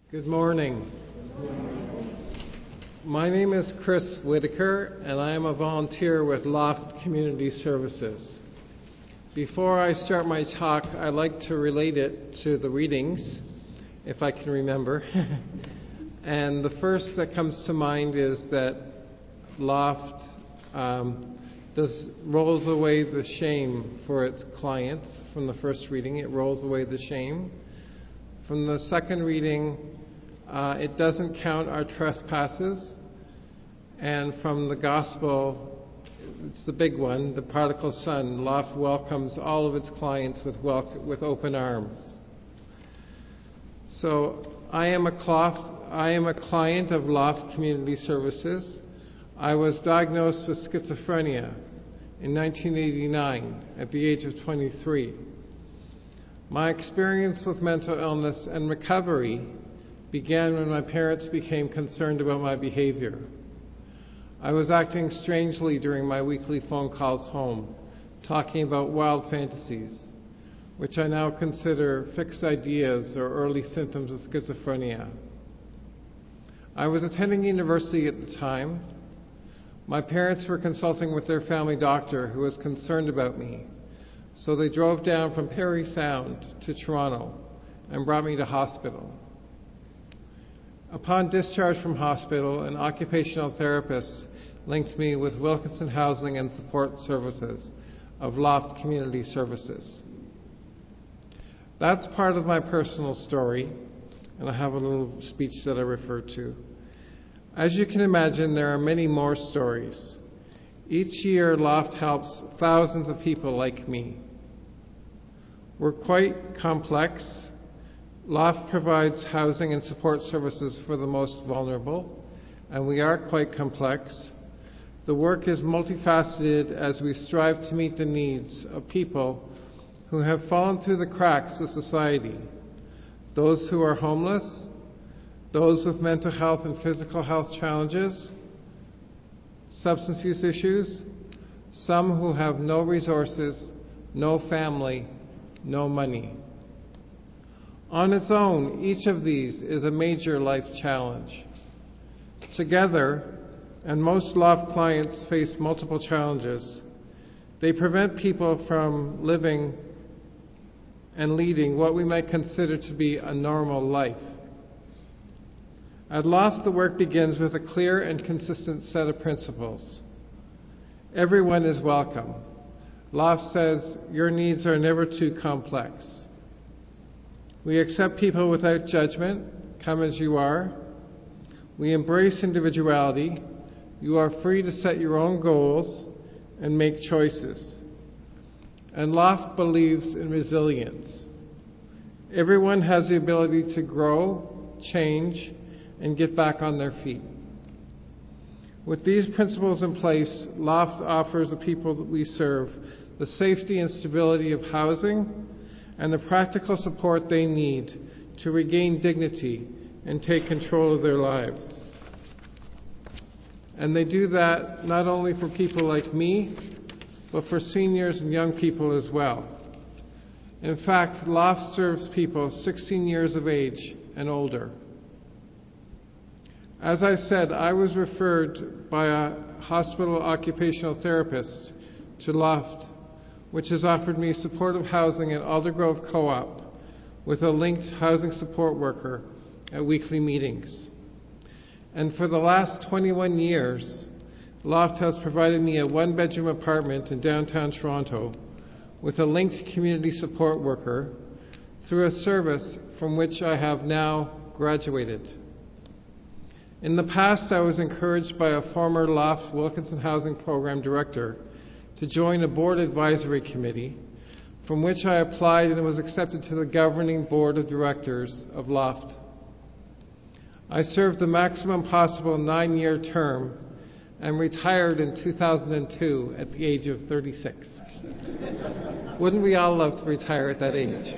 Good morning. My name is Chris Whitaker, and I am a volunteer with Loft Community Services. Before I start my talk, I'd like to relate it to the readings, if I can remember. And the first that comes to mind is that Loft rolls away the shame for its clients. From the first reading, it rolls away the shame. From the second reading, it doesn't count our trespasses. And from the gospel, it's the big one, the prodigal son. Loft welcomes all of its clients with open arms. So I am a client of Loft Community Services. I was diagnosed with schizophrenia in 1989 at the age of 23. My experience with mental illness and recovery began when my parents became concerned about my behavior. I was acting strangely during my weekly phone calls home, talking about wild fantasies, which I now consider fixed ideas or early symptoms of schizophrenia. I was attending university at the time. My parents were consulting with their family doctor who was concerned about me, so they drove down from Parry Sound to Toronto and brought me to hospital. Upon discharge from hospital, an occupational therapist linked me with Wilkinson Housing and Support Services of Loft Community Services. That's part of my personal story, and I have a little speech that I refer to. As you can imagine, there are many more stories. Each year, Loft helps thousands of people like me. We're quite complex. Loft provides housing and support services for the most vulnerable, and we are quite complex. The work is multifaceted as we strive to meet the needs of people who have fallen through the cracks of society, those who are homeless, those with mental health and physical health challenges, substance use issues, some who have no resources, no family, no money. On its own, each of these is a major life challenge. Together, and most Loft clients face multiple challenges, they prevent people from living and leading what we might consider to be a normal life. At Loft, the work begins with a clear and consistent set of principles. Everyone is welcome. Loft says your needs are never too complex. We accept people without judgment. Come as you are. We embrace individuality. You are free to set your own goals and make choices. And Loft believes in resilience. Everyone has the ability to grow, change, and get back on their feet. With these principles in place, Loft offers the people that we serve the safety and stability of housing and the practical support they need to regain dignity and take control of their lives. And they do that not only for people like me, but for seniors and young people as well. In fact, Loft serves people 16 years of age and older. As I said, I was referred by a hospital occupational therapist to Loft, which has offered me supportive housing at Aldergrove Co-op with a linked housing support worker at weekly meetings. And for the last 21 years, Loft has provided me a one-bedroom apartment in downtown Toronto with a linked community support worker through a service from which I have now graduated. In the past, I was encouraged by a former Loft Wilkinson Housing Program director to join a board advisory committee, from which I applied and was accepted to the governing board of directors of Loft. I served the maximum possible 9-year term and retired in 2002 at the age of 36. Wouldn't we all love to retire at that age?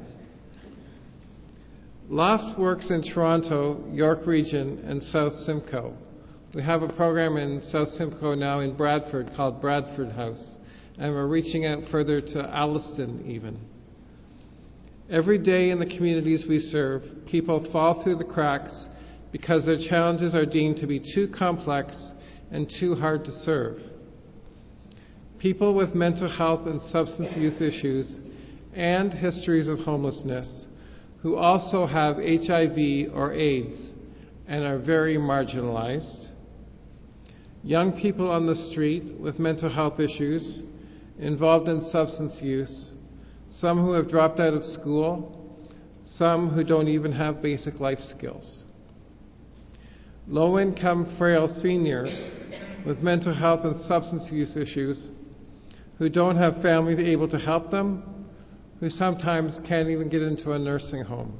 Loft works in Toronto, York Region, and South Simcoe. We have a program in South Simcoe now in Bradford called Bradford House, and we're reaching out further to Alliston even. Every day in the communities we serve, people fall through the cracks because their challenges are deemed to be too complex and too hard to serve. People with mental health and substance use issues and histories of homelessness who also have HIV or AIDS and are very marginalized. Young people on the street with mental health issues, involved in substance use, some who have dropped out of school, some who don't even have basic life skills. Low-income, frail seniors with mental health and substance use issues who don't have family able to help them, who sometimes can't even get into a nursing home.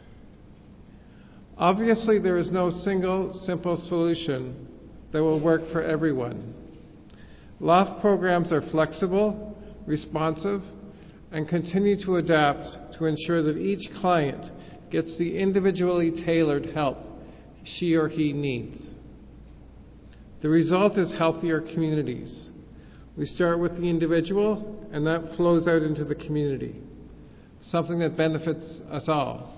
Obviously, there is no single, simple solution that will work for everyone. LOFT programs are flexible, responsive, and continue to adapt to ensure that each client gets the individually tailored help she or he needs. The result is healthier communities. We start with the individual, and that flows out into the community, something that benefits us all.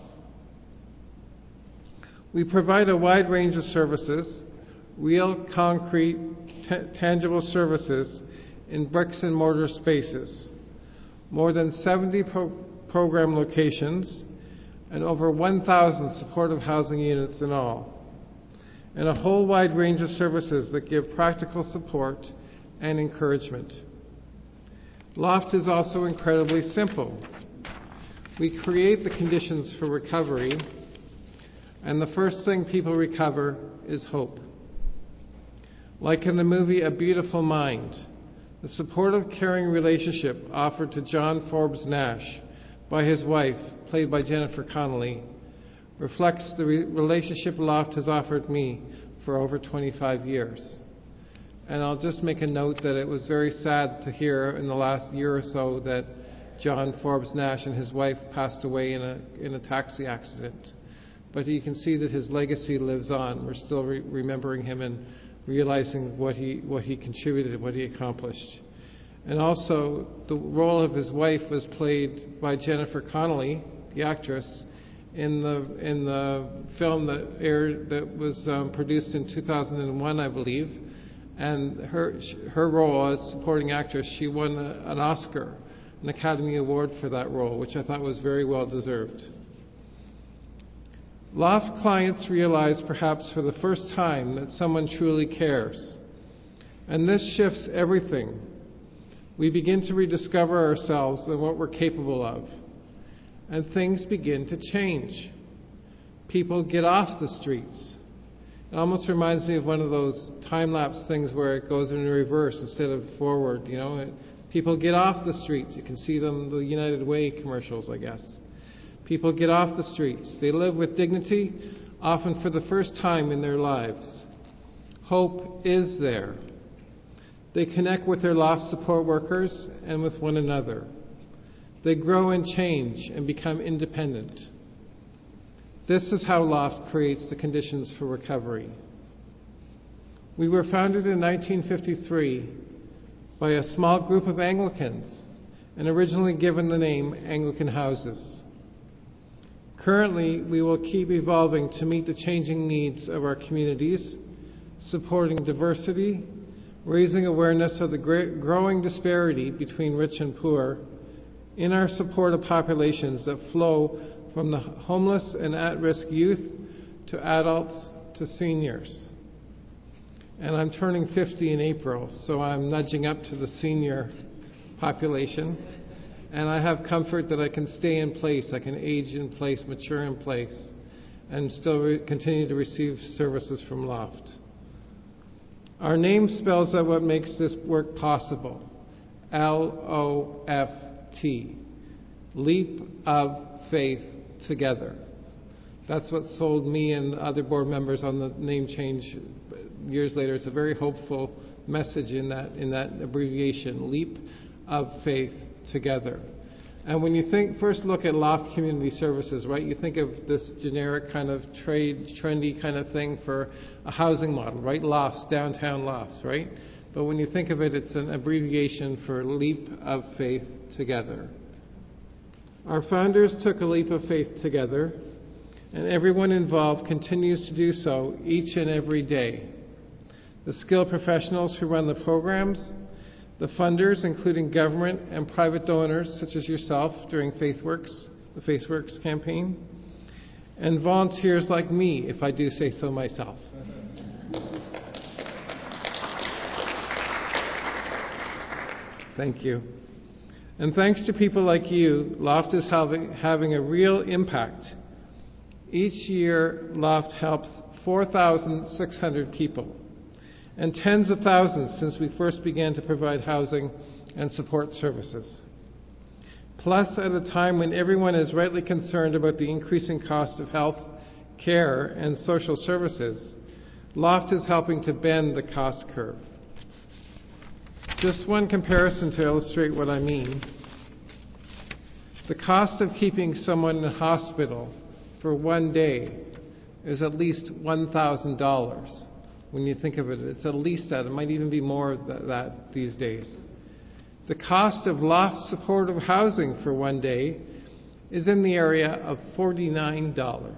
We provide a wide range of services, real, concrete, tangible services in bricks and mortar spaces, more than 70 program locations, and over 1,000 supportive housing units in all, and a whole wide range of services that give practical support and encouragement. LOFT is also incredibly simple. We create the conditions for recovery, and the first thing people recover is hope. Like in the movie A Beautiful Mind, the supportive, caring relationship offered to John Forbes Nash by his wife, played by Jennifer Connelly, reflects the relationship LOFT has offered me for over 25 years. And I'll just make a note that it was very sad to hear in the last year or so that John Forbes Nash and his wife passed away in a taxi accident. But you can see that his legacy lives on. We're still remembering him and realizing what he contributed, what he accomplished. And also, the role of his wife was played by Jennifer Connelly, the actress, in the film that was produced in 2001, I believe. And her role as supporting actress, she won an Oscar, an Academy Award for that role, which I thought was very well deserved. LOFT clients realize, perhaps for the first time, that someone truly cares. And this shifts everything. We begin to rediscover ourselves and what we're capable of. And things begin to change. People get off the streets. It almost reminds me of one of those time-lapse things where it goes in reverse instead of forward. People get off the streets. You can see them, the United Way commercials, I guess. People get off the streets. They live with dignity, often for the first time in their lives. Hope is there. They connect with their LOFT support workers and with one another. They grow and change and become independent. This is how LOFT creates the conditions for recovery. We were founded in 1953 by a small group of Anglicans and originally given the name Anglican Houses. Currently, we will keep evolving to meet the changing needs of our communities, supporting diversity, raising awareness of the growing disparity between rich and poor in our support of populations that flow from the homeless and at-risk youth to adults to seniors. And I'm turning 50 in April, so I'm nudging up to the senior population. And I have comfort that I can stay in place, I can age in place, mature in place, and still continue to receive services from LOFT. Our name spells out what makes this work possible. LOFT. Leap of Faith Together. That's what sold me and other board members on the name change years later. It's a very hopeful message in that abbreviation, Leap of Faith Together. And when you first look at LOFT Community Services, right, you think of this generic kind of trendy kind of thing for a housing model, right? LOFTs, downtown LOFTs, right? But when you think of it, it's an abbreviation for Leap of Faith Together. Our founders took a leap of faith together, and everyone involved continues to do so each and every day. The skilled professionals who run the programs, the funders, including government and private donors such as yourself during FaithWorks, the FaithWorks campaign, and volunteers like me, if I do say so myself. Thank you. And thanks to people like you, LOFT is having a real impact. Each year, LOFT helps 4,600 people, and tens of thousands since we first began to provide housing and support services. Plus, at a time when everyone is rightly concerned about the increasing cost of health, care, and social services, LOFT is helping to bend the cost curve. Just one comparison to illustrate what I mean. The cost of keeping someone in a hospital for one day is at least $1,000. When you think of it, it's at least that. It might even be more than that these days. The cost of LOFT supportive housing for one day is in the area of $49.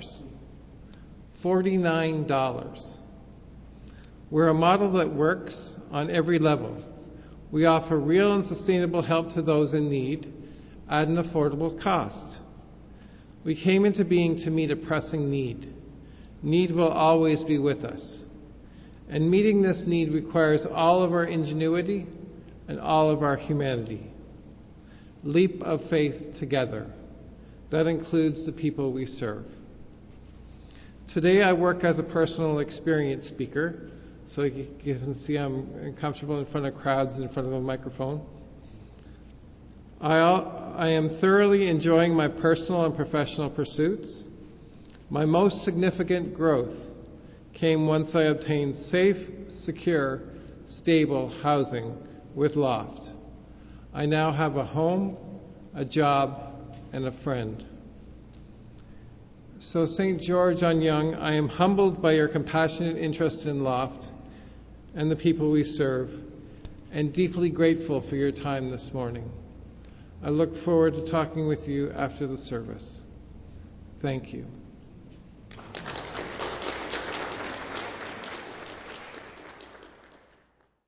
$49. We're a model that works on every level. We offer real and sustainable help to those in need at an affordable cost. We came into being to meet a pressing need. Need will always be with us. And meeting this need requires all of our ingenuity and all of our humanity. Leap of faith together. That includes the people we serve. Today I work as a personal experience speaker, so you can see I'm comfortable in front of crowds in front of a microphone. I am thoroughly enjoying my personal and professional pursuits. My most significant growth came once I obtained safe, secure, stable housing with LOFT. I now have a home, a job, and a friend. So St. George on Yonge, I am humbled by your compassionate interest in LOFT and the people we serve, and deeply grateful for your time this morning. I look forward to talking with you after the service. Thank you.